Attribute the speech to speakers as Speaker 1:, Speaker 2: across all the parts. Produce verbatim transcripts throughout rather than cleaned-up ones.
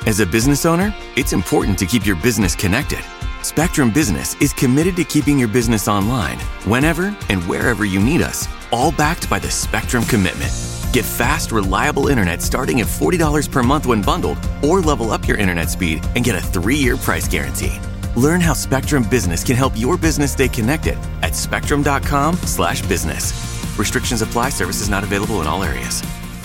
Speaker 1: As a business owner, it's important to keep your business connected. Spectrum Business is committed to keeping your business online whenever and wherever you need us, all backed by the Spectrum Commitment. Get fast, reliable internet starting at forty dollars per month when bundled, or level up your internet speed and get a three-year price guarantee. Learn how Spectrum Business can help your business stay connected at spectrum.com slash business. Restrictions apply. Services not available in all areas.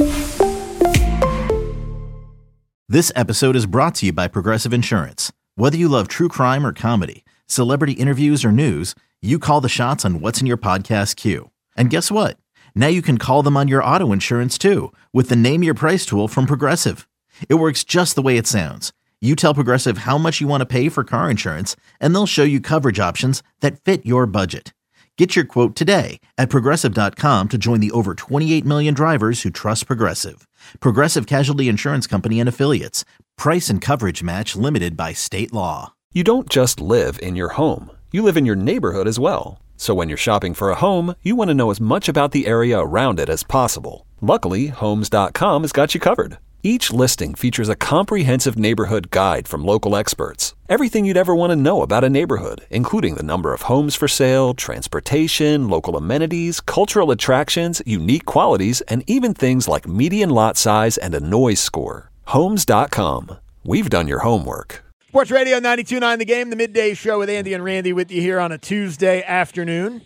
Speaker 2: This episode is brought to you by Progressive Insurance. Whether you love true crime or comedy, celebrity interviews or news, you call the shots on what's in your podcast queue. And guess what? Now you can call them on your auto insurance too with the Name Your Price tool from Progressive. It works just the way it sounds. You tell Progressive how much you want to pay for car insurance, and they'll show you coverage options that fit your budget. Get your quote today at Progressive dot com to join the over twenty-eight million drivers who trust Progressive. Progressive Casualty Insurance Company and Affiliates. Price and coverage match limited by state law.
Speaker 3: You don't just live in your home. You live in your neighborhood as well. So when you're shopping for a home, you want to know as much about the area around it as possible. Luckily, Homes dot com has got you covered. Each listing features a comprehensive neighborhood guide from local experts. Everything you'd ever want to know about a neighborhood, including the number of homes for sale, transportation, local amenities, cultural attractions, unique qualities, and even things like median lot size and a noise score. Homes dot com. We've done your homework.
Speaker 4: Sports Radio ninety-two point nine The Game, the midday show with Andy and Randy with you here on a Tuesday afternoon.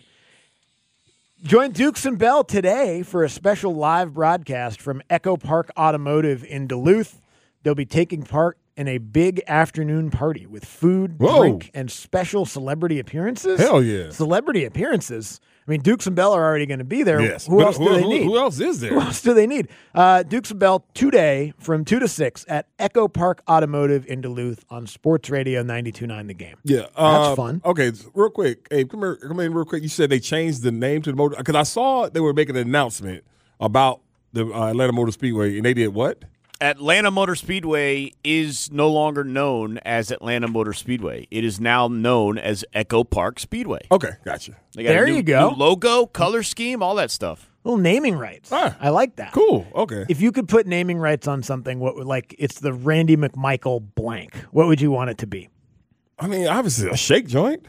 Speaker 4: Join Dukes and Bell today for a special live broadcast from Echo Park Automotive in Duluth. They'll be taking part in a big afternoon party with food,
Speaker 5: Whoa.
Speaker 4: drink, and special celebrity appearances.
Speaker 5: Hell yeah.
Speaker 4: Celebrity appearances. I mean, Dukes and Bell are already going to be there.
Speaker 5: Yes.
Speaker 4: Who
Speaker 5: But
Speaker 4: else do
Speaker 5: who,
Speaker 4: they
Speaker 5: who,
Speaker 4: need?
Speaker 5: Who else is there?
Speaker 4: Who else do they need? Uh, Dukes and Bell today from two to six at Echo Park Automotive in Duluth on Sports Radio ninety-two point nine The Game.
Speaker 5: Yeah.
Speaker 4: That's
Speaker 5: uh,
Speaker 4: fun.
Speaker 5: Okay, real quick. Hey, come here, come in real quick. You said they changed the name to the motor, because I saw they were making an announcement about the uh, Atlanta Motor Speedway, and they did what?
Speaker 6: Atlanta Motor Speedway is no longer known as Atlanta Motor Speedway. It is now known as Echo Park Speedway.
Speaker 5: Okay, gotcha.
Speaker 6: They got
Speaker 4: There
Speaker 6: a new,
Speaker 4: you go.
Speaker 6: New logo, color scheme, all that stuff.
Speaker 4: Little naming rights.
Speaker 5: Ah,
Speaker 4: I like that.
Speaker 5: Cool. Okay.
Speaker 4: If you could put naming rights on something, what would, like, it's the Randy McMichael blank, what would you want it to be?
Speaker 5: I mean, obviously a shake joint.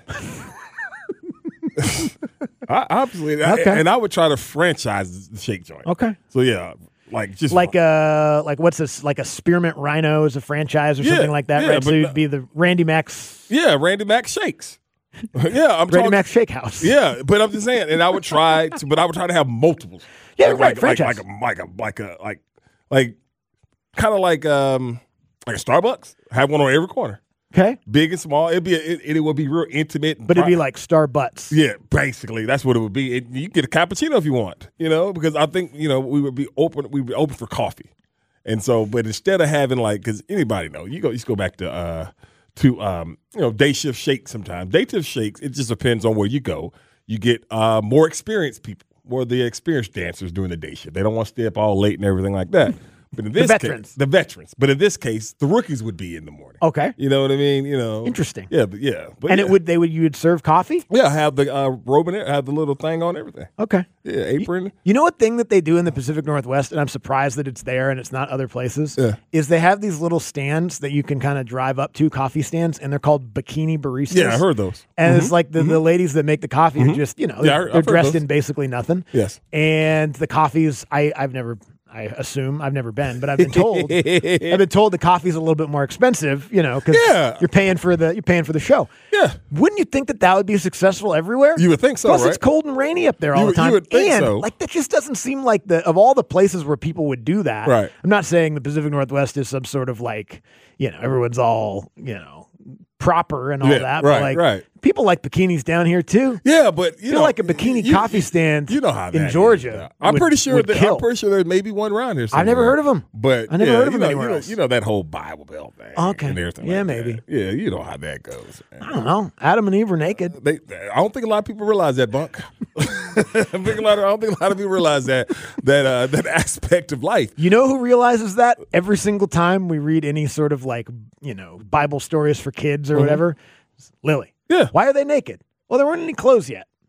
Speaker 5: I, obviously,
Speaker 4: Okay.
Speaker 5: I, and I would try to franchise the shake joint.
Speaker 4: Okay.
Speaker 5: So yeah, like just
Speaker 4: Like a, like what's this, like a Spearmint Rhino is a franchise or
Speaker 5: Yeah,
Speaker 4: something like that,
Speaker 5: yeah,
Speaker 4: right? So
Speaker 5: but
Speaker 4: it'd be the Randy Max,
Speaker 5: yeah, Randy Mac shakes. yeah, I'm
Speaker 4: Randy
Speaker 5: talking,
Speaker 4: Max Shake House.
Speaker 5: Yeah, but I'm just saying, and I would try to, but I would try to have multiples.
Speaker 4: Yeah,
Speaker 5: like,
Speaker 4: right,
Speaker 5: like, like,
Speaker 4: franchise.
Speaker 5: like a like a like a like like kind of like um like a Starbucks. Have one on every corner,
Speaker 4: Okay.
Speaker 5: big and small. It'd be a, it, it would be real intimate, and
Speaker 4: But it'd be
Speaker 5: pri-
Speaker 4: like Star Butts.
Speaker 5: yeah, basically that's what it would be. It, you get a cappuccino if you want, you know, because I think you know we would be open. We would be open for coffee, and so but instead of having like because anybody know you go you just go back to. uh To um, you know, day shift shakes sometimes. Day shift shakes, it just depends on where you go. You get uh, more experienced people, more of the experienced dancers doing the day shift. They don't want to stay up all late and everything like that. But in this
Speaker 4: veterans.
Speaker 5: case, the veterans. But in this case, the rookies would be in the morning.
Speaker 4: Okay.
Speaker 5: You know what I mean? You know,
Speaker 4: Interesting.
Speaker 5: Yeah, but yeah, but
Speaker 4: And
Speaker 5: yeah.
Speaker 4: it would, they would, you would serve coffee?
Speaker 5: yeah have the uh, robe in it, have the little thing on everything.
Speaker 4: Okay.
Speaker 5: Yeah, apron.
Speaker 4: You know what thing that they do in the Pacific Northwest, and I'm surprised that it's there and it's not other places,
Speaker 5: Yeah.
Speaker 4: is they have these little stands that you can kind of drive up to, coffee stands, and they're called bikini baristas.
Speaker 5: Yeah, I heard those.
Speaker 4: And it's like the, the ladies that make the coffee are just, you know,
Speaker 5: Yeah, I-
Speaker 4: they're
Speaker 5: I've heard
Speaker 4: dressed
Speaker 5: those.
Speaker 4: in basically nothing.
Speaker 5: Yes.
Speaker 4: And the coffees, I, I've never, I assume, I've never been, but I've been told, I've been told the coffee's a little bit more expensive, you know, because
Speaker 5: Yeah.
Speaker 4: you're paying for the, you're paying for the show.
Speaker 5: Yeah.
Speaker 4: Wouldn't you think that that would be successful everywhere?
Speaker 5: You would think so,
Speaker 4: Plus,
Speaker 5: right?
Speaker 4: it's cold and rainy up there all
Speaker 5: You
Speaker 4: the
Speaker 5: would- you
Speaker 4: time.
Speaker 5: would think
Speaker 4: and
Speaker 5: so.
Speaker 4: like that just doesn't seem like the of all the places where people would do that.
Speaker 5: Right.
Speaker 4: I'm not saying the Pacific Northwest is some sort of like, you know, everyone's all, you know, proper and all
Speaker 5: Yeah,
Speaker 4: that.
Speaker 5: right,
Speaker 4: but like
Speaker 5: right.
Speaker 4: people like bikinis down here too.
Speaker 5: Yeah, but you
Speaker 4: I feel
Speaker 5: know,
Speaker 4: like a bikini
Speaker 5: you-
Speaker 4: coffee
Speaker 5: you-
Speaker 4: stand
Speaker 5: You know how
Speaker 4: in
Speaker 5: that is.
Speaker 4: Georgia
Speaker 5: I'm
Speaker 4: would-
Speaker 5: pretty sure
Speaker 4: would
Speaker 5: that
Speaker 4: kill.
Speaker 5: I'm pretty sure there may be one around here.
Speaker 4: I've never
Speaker 5: somewhere.
Speaker 4: heard of 'em.
Speaker 5: But
Speaker 4: I never
Speaker 5: yeah,
Speaker 4: heard of
Speaker 5: you
Speaker 4: 'em
Speaker 5: know,
Speaker 4: anywhere
Speaker 5: you know,
Speaker 4: else.
Speaker 5: You know that whole Bible Belt thing.
Speaker 4: Okay.
Speaker 5: and everything
Speaker 4: Yeah,
Speaker 5: like
Speaker 4: maybe.
Speaker 5: that. Yeah, you know how that goes.
Speaker 4: I don't know. Adam and Eve were naked.
Speaker 5: They, I don't think a lot of people realize that, Bunk. I, think a lot of, I don't think a lot of people realize that that uh, that aspect of life.
Speaker 4: You know who realizes that every single time we read any sort of like, you know, Bible stories for kids or whatever? Lily.
Speaker 5: Yeah.
Speaker 4: Why are they naked? Well, there weren't any clothes yet.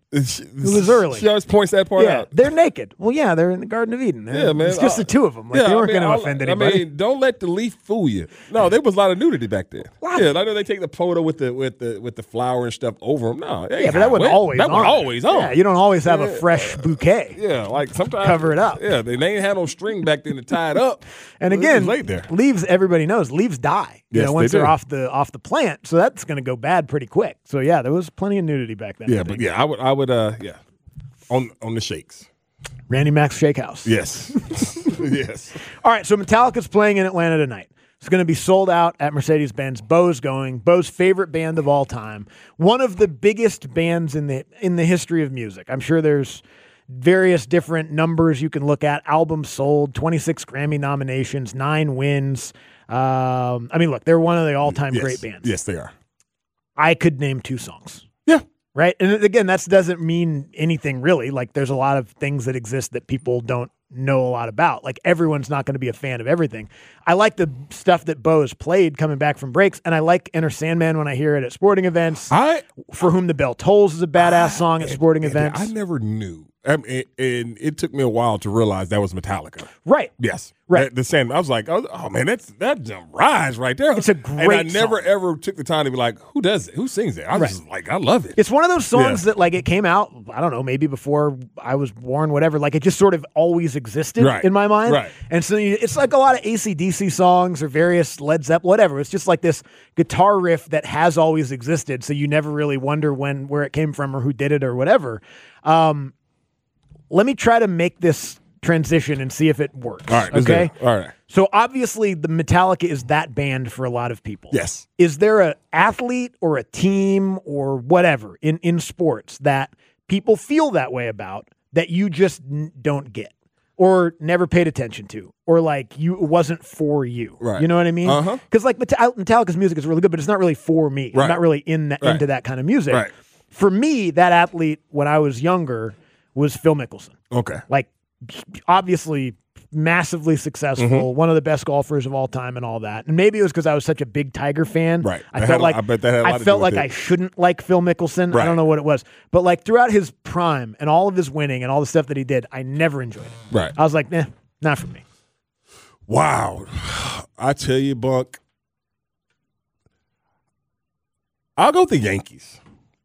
Speaker 5: She,
Speaker 4: It was early.
Speaker 5: She always points that part
Speaker 4: Yeah,
Speaker 5: out.
Speaker 4: they're naked. Well, yeah, they're in the Garden of Eden.
Speaker 5: Yeah, man.
Speaker 4: It's just
Speaker 5: I-
Speaker 4: the two of them. Like,
Speaker 5: yeah,
Speaker 4: they weren't
Speaker 5: I mean,
Speaker 4: going to
Speaker 5: I'll-
Speaker 4: offend anybody.
Speaker 5: I mean, don't let the leaf fool you. No, there was a lot of nudity back then. Yeah, I know they take the photo with the with the with the flower and stuff over them. No,
Speaker 4: yeah, but that wasn't always
Speaker 5: that
Speaker 4: on.
Speaker 5: was always on.
Speaker 4: Yeah, you don't always have a
Speaker 5: Yeah.
Speaker 4: fresh bouquet.
Speaker 5: Yeah, like sometimes
Speaker 4: Cover it up.
Speaker 5: Yeah, they, they ain't had no string back then to tie it up.
Speaker 4: And
Speaker 5: It
Speaker 4: again,
Speaker 5: was late there.
Speaker 4: leaves, everybody knows, leaves die. You
Speaker 5: Yes,
Speaker 4: know, once
Speaker 5: they
Speaker 4: are
Speaker 5: do.
Speaker 4: off the off the plant, so that's going to go bad pretty quick. So yeah, there was plenty of nudity back then. I
Speaker 5: Yeah,
Speaker 4: think.
Speaker 5: but yeah, I would I would uh yeah on on the shakes.
Speaker 4: Randy Mack's Shake House.
Speaker 5: Yes, yes.
Speaker 4: All right, so Metallica's playing in Atlanta tonight. It's going to be sold out at Mercedes-Benz. Bo's going. Bo's favorite band of all time. One of the biggest bands in the in the history of music. I'm sure there's various different numbers you can look at. Albums sold, twenty-six Grammy nominations, nine wins. Um, I mean, look, they're one of the all-time
Speaker 5: Yes.
Speaker 4: great bands.
Speaker 5: Yes, they are.
Speaker 4: I could name two songs.
Speaker 5: Yeah.
Speaker 4: Right? And again, that doesn't mean anything really. Like, there's a lot of things that exist that people don't know a lot about. Like, everyone's not going to be a fan of everything. I like the stuff that Bo has played coming back from breaks, and I like Enter Sandman when I hear it at sporting events.
Speaker 5: I
Speaker 4: For Whom the Bell Tolls is a badass song at sporting
Speaker 5: and-
Speaker 4: events.
Speaker 5: I never knew. I mean, and it took me a while to realize that was Metallica.
Speaker 4: Right.
Speaker 5: Yes.
Speaker 4: Right.
Speaker 5: The, the same. I was like, oh, oh, man, that's that jump rise right there.
Speaker 4: It's a
Speaker 5: And I
Speaker 4: great
Speaker 5: never
Speaker 4: song.
Speaker 5: ever took the time to be like, who does it? Who sings it? I was
Speaker 4: Right.
Speaker 5: just like, I love it.
Speaker 4: It's one of those songs
Speaker 5: Yeah.
Speaker 4: that, like, it came out, I don't know, maybe before I was born, whatever. Like, it just sort of always existed
Speaker 5: Right.
Speaker 4: in my mind.
Speaker 5: Right.
Speaker 4: And so you, it's like a lot of A C D C songs or various Led Zeppelin, whatever. It's just like this guitar riff that has always existed. So you never really wonder when, where it came from or who did it or whatever. Um, let me try to make this transition and see if it works.
Speaker 5: All right. let's do
Speaker 4: Okay.
Speaker 5: it. All right.
Speaker 4: So obviously, the Metallica is that band for a lot of people.
Speaker 5: Yes.
Speaker 4: Is there a athlete or a team or whatever in, in sports that people feel that way about that you just n- don't get or never paid attention to or like you it wasn't for you?
Speaker 5: Right.
Speaker 4: You know what I mean?
Speaker 5: Uh-huh.
Speaker 4: Because like Metal- Metallica's music is really good, but it's not really for me.
Speaker 5: Right.
Speaker 4: I'm not really in that,
Speaker 5: Right.
Speaker 4: into that kind of music.
Speaker 5: Right.
Speaker 4: For me, that athlete when I was younger was Phil Mickelson.
Speaker 5: Okay.
Speaker 4: Like, obviously massively successful,
Speaker 5: Mm-hmm.
Speaker 4: one of the best golfers of all time and all that. And maybe it was because I was such a big Tiger fan.
Speaker 5: Right.
Speaker 4: I
Speaker 5: That
Speaker 4: felt
Speaker 5: had a-
Speaker 4: like
Speaker 5: I bet that had a lot
Speaker 4: I
Speaker 5: to do
Speaker 4: felt
Speaker 5: with
Speaker 4: like
Speaker 5: it.
Speaker 4: I shouldn't like Phil Mickelson. I
Speaker 5: Right.
Speaker 4: don't know what it was. But like throughout his prime and all of his winning and all the stuff that he did, I never enjoyed it.
Speaker 5: Right.
Speaker 4: I was like, eh, not for me.
Speaker 5: Wow. I tell you, Buck, I'll go with the Yankees.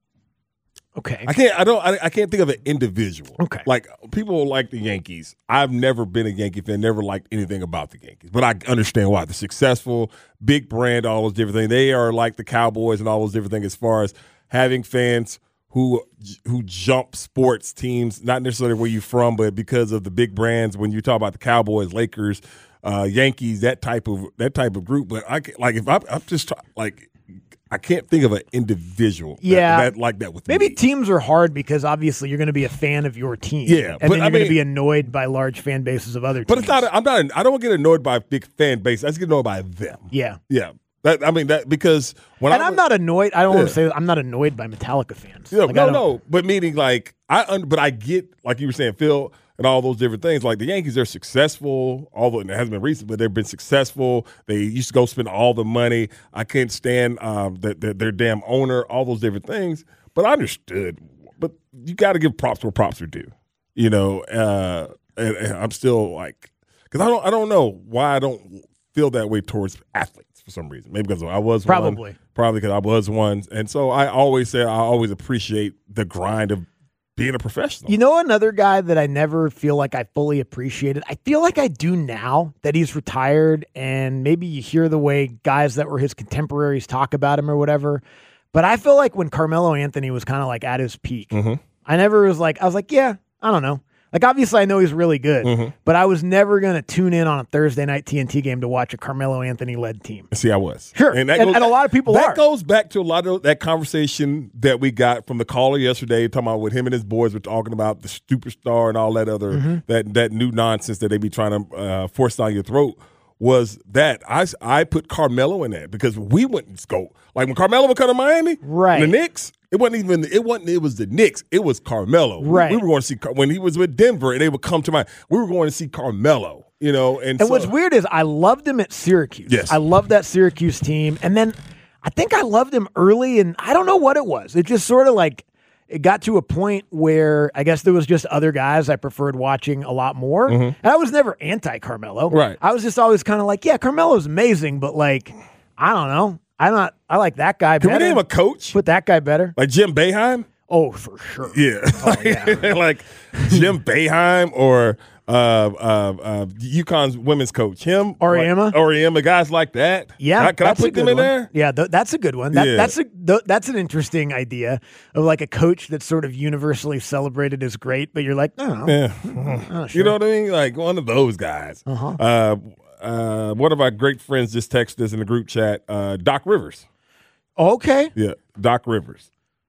Speaker 4: Okay.
Speaker 5: I can't. I don't. I, I can't think of an individual.
Speaker 4: Okay.
Speaker 5: Like people like the Yankees. I've never been a Yankee fan. Never liked anything about the Yankees. But I understand why. They're successful, big brand, all those different things. They are like the Cowboys and all those different things as far as having fans who who jump sports teams, not necessarily where you're from, but because of the big brands. When you talk about the Cowboys, Lakers, uh, Yankees, that type of that type of group. But I can, like if I'm, I'm just try- like. I can't think of an individual that-
Speaker 4: Yeah.
Speaker 5: that, like that with
Speaker 4: Maybe
Speaker 5: me.
Speaker 4: teams are hard because obviously you're going to be a fan of your team.
Speaker 5: Yeah,
Speaker 4: And
Speaker 5: but
Speaker 4: then you're
Speaker 5: I
Speaker 4: going to
Speaker 5: mean-
Speaker 4: be annoyed by large fan bases of other
Speaker 5: But
Speaker 4: teams.
Speaker 5: it's not. I'm not. I don't get annoyed by a big fan base. I just get annoyed by them.
Speaker 4: Yeah.
Speaker 5: Yeah. That, I mean that because when
Speaker 4: And
Speaker 5: I
Speaker 4: I'm
Speaker 5: was-
Speaker 4: not annoyed. I don't want
Speaker 5: Yeah.
Speaker 4: to say I'm not annoyed by Metallica fans.
Speaker 5: Yeah,
Speaker 4: Like, I
Speaker 5: no,
Speaker 4: don't-
Speaker 5: no. But meaning like I. Un, but I get like you were saying, Phil, and all those different things. Like the Yankees, they're successful. Although it hasn't been recent, but they've been successful. They used to go spend all the money. I can't stand um, that their, their damn owner. All those different things. But I understood. But you got to give props where props are due. You know, uh, and, and I'm still like because I don't. I don't know why I don't feel that way towards athletes for some reason. Maybe because I was
Speaker 4: Probably.
Speaker 5: one. Probably because I was one. And so I always say I always appreciate the grind of being a professional.
Speaker 4: You know, another guy that I never feel like I fully appreciated, I feel like I do now that he's retired, and maybe you hear the way guys that were his contemporaries talk about him or whatever. But I feel like when Carmelo Anthony was kind of like at his peak,
Speaker 5: Mhm.
Speaker 4: I never was like, I was like, yeah, I don't know. Like, obviously, I know he's really good,
Speaker 5: Mhm.
Speaker 4: but I was never going to tune in on a Thursday night T N T game to watch a Carmelo Anthony-led team.
Speaker 5: See, I was.
Speaker 4: Sure. And- and a lot of people
Speaker 5: that
Speaker 4: are.
Speaker 5: goes back to a lot of that conversation that we got from the caller yesterday, talking about with him and his boys were talking about the superstar and all that other
Speaker 4: Mm-hmm.
Speaker 5: that that new nonsense that they be trying to uh, force down your throat. Was that I, I put Carmelo in that because we wouldn't go like when Carmelo would come to Miami,
Speaker 4: Right.
Speaker 5: The Knicks. It wasn't even it wasn't it was the Knicks. It was Carmelo. We-
Speaker 4: Right.
Speaker 5: We, were going to see Car- when he was with Denver and they would come to my. We were going to see Carmelo. You know, and,
Speaker 4: And
Speaker 5: so,
Speaker 4: what's weird is I loved him at Syracuse.
Speaker 5: Yes.
Speaker 4: I loved that Syracuse team. And then I think I loved him early, and I don't know what it was. It just sort of like it got to a point where I guess there was just other guys I preferred watching a lot more. Mm-hmm. And I was never anti-Carmelo.
Speaker 5: Right.
Speaker 4: I was just always kind of like, yeah, Carmelo's amazing, but like, I don't know. I'm not. I like that guy
Speaker 5: Can
Speaker 4: better.
Speaker 5: we name a coach?
Speaker 4: Put that guy better.
Speaker 5: Like Jim Boeheim?
Speaker 4: Oh, for sure.
Speaker 5: Yeah.
Speaker 4: Oh, yeah.
Speaker 5: Like Jim Boeheim or uh, uh, uh, UConn's women's coach. Him.
Speaker 4: Auriemma?
Speaker 5: Like, Auriemma, guys like that.
Speaker 4: Yeah.
Speaker 5: Can I, can I
Speaker 4: that's a
Speaker 5: put them
Speaker 4: good
Speaker 5: in
Speaker 4: one.
Speaker 5: there?
Speaker 4: Yeah, th- that's a good one. That,
Speaker 5: Yeah.
Speaker 4: That's a th- that's an interesting idea of like a coach that's sort of universally celebrated as great, but you're like, oh,
Speaker 5: Yeah.
Speaker 4: oh, sure.
Speaker 5: You know what I mean? Like one of those guys.
Speaker 4: Uh-huh.
Speaker 5: Uh, uh, one of our great friends just texted us in the group chat, uh, Doc Rivers.
Speaker 4: Okay.
Speaker 5: Yeah, Doc Rivers.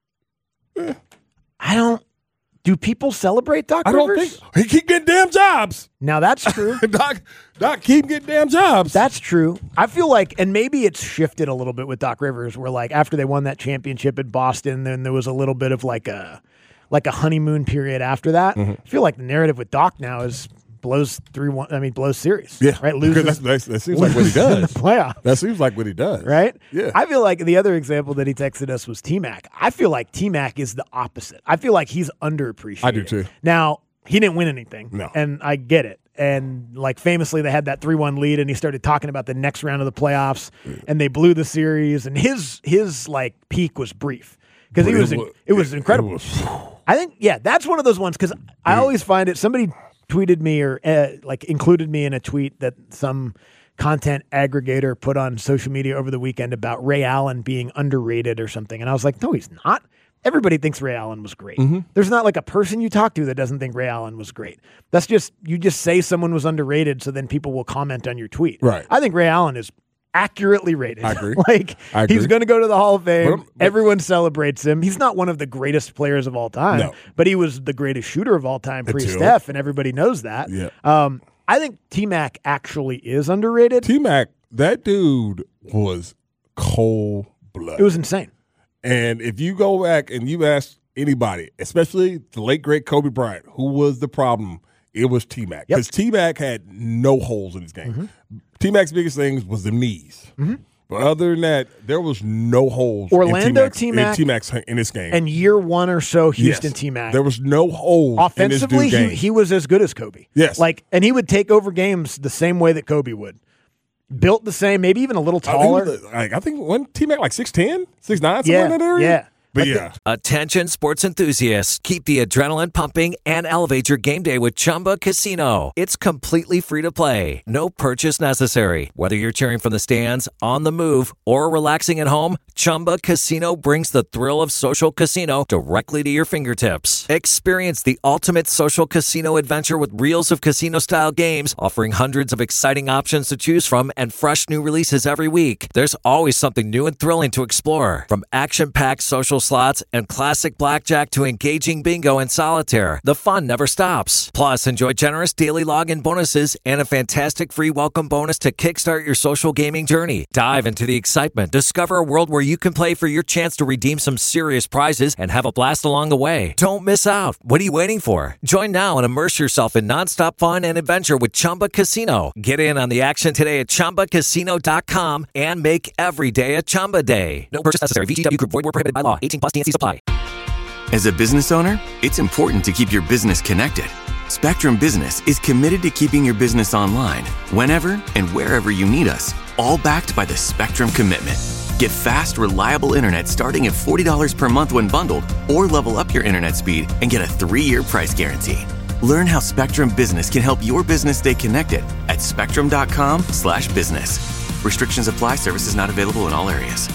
Speaker 4: I don't. Do people celebrate Doc
Speaker 5: I don't
Speaker 4: Rivers?
Speaker 5: think he keep getting damn jobs.
Speaker 4: Now that's true.
Speaker 5: Doc, Doc keep getting damn jobs.
Speaker 4: That's true. I feel like, and maybe it's shifted a little bit with Doc Rivers, where like after they won that championship at Boston, then there was a little bit of like a like a honeymoon period after that.
Speaker 5: Mm-hmm.
Speaker 4: I feel like the narrative with Doc now is blows three one. I mean, blows series.
Speaker 5: yeah,
Speaker 4: right.
Speaker 5: because
Speaker 4: Loses
Speaker 5: that's, that's, that seems like what he
Speaker 4: loses in the
Speaker 5: does.
Speaker 4: playoff.
Speaker 5: That seems like what he does.
Speaker 4: Right?
Speaker 5: Yeah.
Speaker 4: I feel like the other example that he texted us was T-Mac. I feel like T-Mac is the opposite. I feel like he's underappreciated.
Speaker 5: I do too.
Speaker 4: Now, he didn't win anything.
Speaker 5: No.
Speaker 4: And I get it. And like famously, they had that three one lead, and he started talking about the next round of the playoffs, and they blew the series. And his his like peak was brief because he
Speaker 5: It
Speaker 4: was
Speaker 5: was-
Speaker 4: it was incredible.
Speaker 5: It was-
Speaker 4: I think yeah, that's one of those ones because I always find it. Somebody tweeted me or uh, like included me in a tweet that some content aggregator put on social media over the weekend about Ray Allen being underrated or something, and I was like, no, he's not. Everybody thinks Ray Allen was great.
Speaker 5: Mm-hmm.
Speaker 4: There's not like a person you talk to that doesn't think Ray Allen was great. That's just, you just say someone was underrated so then people will comment on your tweet.
Speaker 5: Right.
Speaker 4: I think Ray Allen is accurately rated.
Speaker 5: I agree.
Speaker 4: like,
Speaker 5: I agree.
Speaker 4: he's going to go to the Hall of Fame.
Speaker 5: But- but-
Speaker 4: Everyone celebrates him. He's not one of the greatest players of all time,
Speaker 5: No.
Speaker 4: but he was the greatest shooter of all time
Speaker 5: Until-
Speaker 4: pre-Steph, and everybody knows that.
Speaker 5: Yeah.
Speaker 4: Um, I think T-Mac actually is underrated.
Speaker 5: T-Mac, that dude was cold blood.
Speaker 4: It was insane.
Speaker 5: And if you go back and you ask anybody, especially the late great Kobe Bryant, who was the problem, it was T-Mac.
Speaker 4: Yep.
Speaker 5: Because T-Mac had no holes in his game.
Speaker 4: Mm-hmm.
Speaker 5: T-Mac's biggest thing was the knees. Mm-hmm. But other than that, there was no holes
Speaker 4: Orlando
Speaker 5: in T-Mac's,
Speaker 4: T-Mac
Speaker 5: in T-Mac's in his game.
Speaker 4: And year one or so, Houston
Speaker 5: Yes.
Speaker 4: T-Mac.
Speaker 5: There was no holes
Speaker 4: Offensively,
Speaker 5: in this dude's
Speaker 4: he,
Speaker 5: game.
Speaker 4: he was as good as Kobe.
Speaker 5: Yes.
Speaker 4: Like, and he would take over games the same way that Kobe would. Built the same, maybe even a little
Speaker 5: I think,
Speaker 4: taller.
Speaker 5: he was, like, I think one T-Mac like six ten, six nine, somewhere
Speaker 4: Yeah,
Speaker 5: in that area.
Speaker 4: yeah.
Speaker 5: But yeah.
Speaker 7: Attention sports enthusiasts. Keep the adrenaline pumping and elevate your game day with Chumba Casino. It's completely free to play. No purchase necessary. Whether you're cheering from the stands, on the move, or relaxing at home, Chumba Casino brings the thrill of social casino directly to your fingertips. Experience the ultimate social casino adventure with reels of casino-style games, offering hundreds of exciting options to choose from and fresh new releases every week. There's always something new and thrilling to explore. From action-packed social slots and classic blackjack to engaging bingo and solitaire, the fun never stops. Plus, enjoy generous daily login bonuses and a fantastic free welcome bonus to kickstart your social gaming journey. Dive into the excitement. Discover a world where you can play for your chance to redeem some serious prizes and have a blast along the way. Don't miss out. What are you waiting for? Join now and immerse yourself in nonstop fun and adventure with Chumba Casino. Get in on the action today at chumba casino dot com and make every day a Chumba day. No purchase necessary. V G W Group. Void where prohibited by law. eighteen plus. T N C supply.
Speaker 1: As a business owner, it's important to keep your business connected. Spectrum Business is committed to keeping your business online whenever and wherever you need us, all backed by the Spectrum Commitment. Get fast, reliable internet starting at forty dollars per month when bundled, or level up your internet speed and get a three-year price guarantee. Learn how Spectrum Business can help your business stay connected at spectrum dot com slash business. Restrictions apply. Services not available in all areas.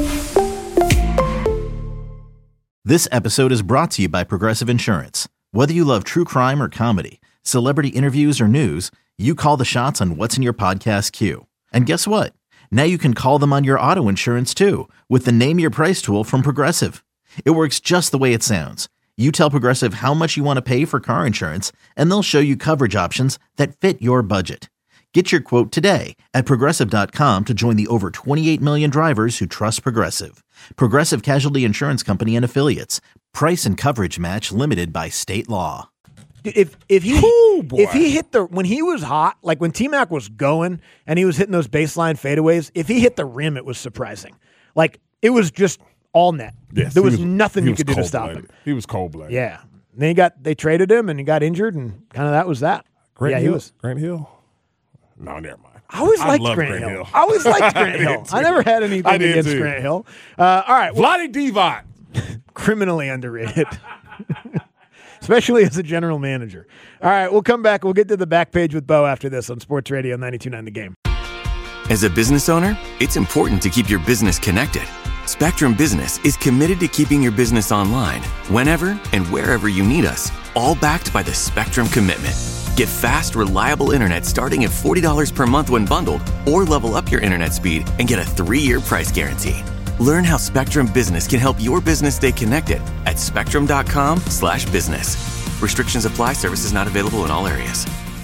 Speaker 2: This episode is brought to you by Progressive Insurance. Whether you love true crime or comedy, celebrity interviews or news, you call the shots on what's in your podcast queue. And guess what? Now you can call them on your auto insurance too with the Name Your Price tool from Progressive. It works just the way it sounds. You tell Progressive how much you want to pay for car insurance, and they'll show you coverage options that fit your budget. Get your quote today at progressive dot com to join the over twenty-eight million drivers who trust Progressive. Progressive Casualty Insurance Company and Affiliates. Price and coverage match limited by state law.
Speaker 4: Dude, If if he
Speaker 5: Ooh, boy.
Speaker 4: if he hit the when he was hot, like when T-Mac was going and he was hitting those baseline fadeaways, if he hit the rim, it was surprising. Like it was just all net.
Speaker 5: Yes,
Speaker 4: there
Speaker 5: he
Speaker 4: was, nothing
Speaker 5: he
Speaker 4: you
Speaker 5: was
Speaker 4: could do to stop
Speaker 5: cold-blooded.
Speaker 4: him.
Speaker 5: He was cold-blooded.
Speaker 4: Yeah. And then he got they traded him and he got injured and kind of that was that.
Speaker 5: Grant
Speaker 4: yeah,
Speaker 5: Hill?
Speaker 4: he was.
Speaker 5: Grant Hill? No, never mind.
Speaker 4: I always
Speaker 5: I
Speaker 4: liked
Speaker 5: love
Speaker 4: Grant,
Speaker 5: Grant
Speaker 4: Hill.
Speaker 5: Hill.
Speaker 4: I always liked Grant
Speaker 5: I
Speaker 4: Hill.
Speaker 5: did
Speaker 4: I
Speaker 5: too.
Speaker 4: never had anything
Speaker 5: I did
Speaker 4: against
Speaker 5: too.
Speaker 4: Grant Hill. Uh, all right. Well,
Speaker 5: Vlade Divac.
Speaker 4: criminally underrated. Especially as a general manager. All right, we'll come back. We'll get to the back page with Bo after this on Sports Radio ninety-two point nine The Game.
Speaker 1: As a business owner, it's important to keep your business connected. Spectrum Business is committed to keeping your business online whenever and wherever you need us, all backed by the Spectrum Commitment. Get fast, reliable internet starting at forty dollars per month when bundled, or level up your internet speed and get a three-year price guarantee. Learn how Spectrum Business can help your business stay connected at spectrum.com slash business. Restrictions apply. Services not available in all areas.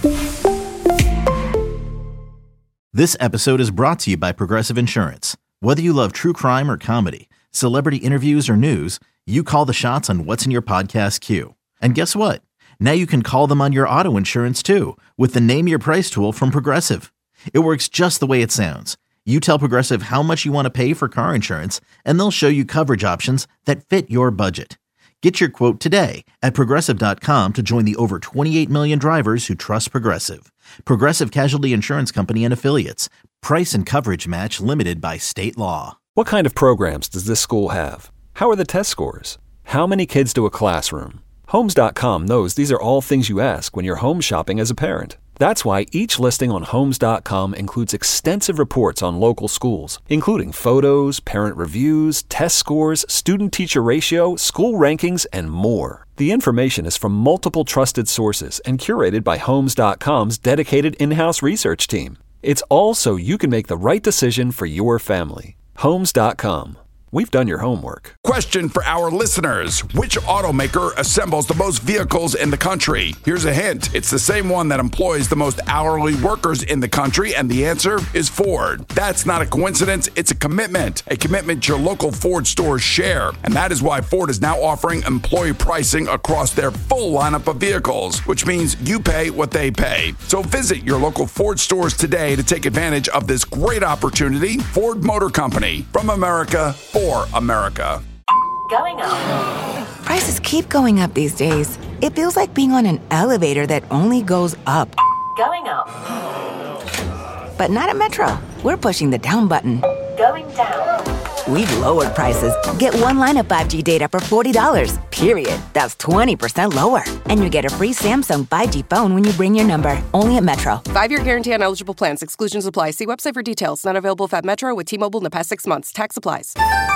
Speaker 2: This episode is brought to you by Progressive Insurance. Whether you love true crime or comedy, celebrity interviews or news, you call the shots on what's in your podcast queue. And guess what? Now you can call them on your auto insurance too with the Name Your Price tool from Progressive. It works just the way it sounds. You tell Progressive how much you want to pay for car insurance, and they'll show you coverage options that fit your budget. Get your quote today at Progressive dot com to join the over twenty-eight million drivers who trust Progressive. Progressive Casualty Insurance Company and Affiliates. Price and coverage match limited by state law.
Speaker 3: What kind of programs does this school have? How are the test scores? How many kids do a classroom? Homes dot com knows these are all things you ask when you're home shopping as a parent. That's why each listing on Homes dot com includes extensive reports on local schools, including photos, parent reviews, test scores, student-teacher ratio, school rankings, and more. The information is from multiple trusted sources and curated by Homes dot com's dedicated in-house research team. It's all so you can make the right decision for your family. Homes dot com. We've done your homework.
Speaker 8: Question for our listeners. Which automaker assembles the most vehicles in the country? Here's a hint. It's the same one that employs the most hourly workers in the country, and the answer is Ford. That's not a coincidence. It's a commitment. A commitment your local Ford stores share. And that is why Ford is now offering employee pricing across their full lineup of vehicles, which means you pay what they pay. So visit your local Ford stores today to take advantage of this great opportunity. Ford Motor Company. From America, for America.
Speaker 9: Going up. Prices keep going up these days. It feels like being on an elevator that only goes up. Going up. But not at Metro. We're pushing the down button. Going down. We've lowered prices. Get one line of five G data for forty dollars, period. That's twenty percent lower. And you get a free Samsung five G phone when you bring your number. Only at Metro.
Speaker 10: Five-year guarantee on eligible plans. Exclusions apply. See website for details. Not available if at Metro with T-Mobile in the past six months. Tax applies.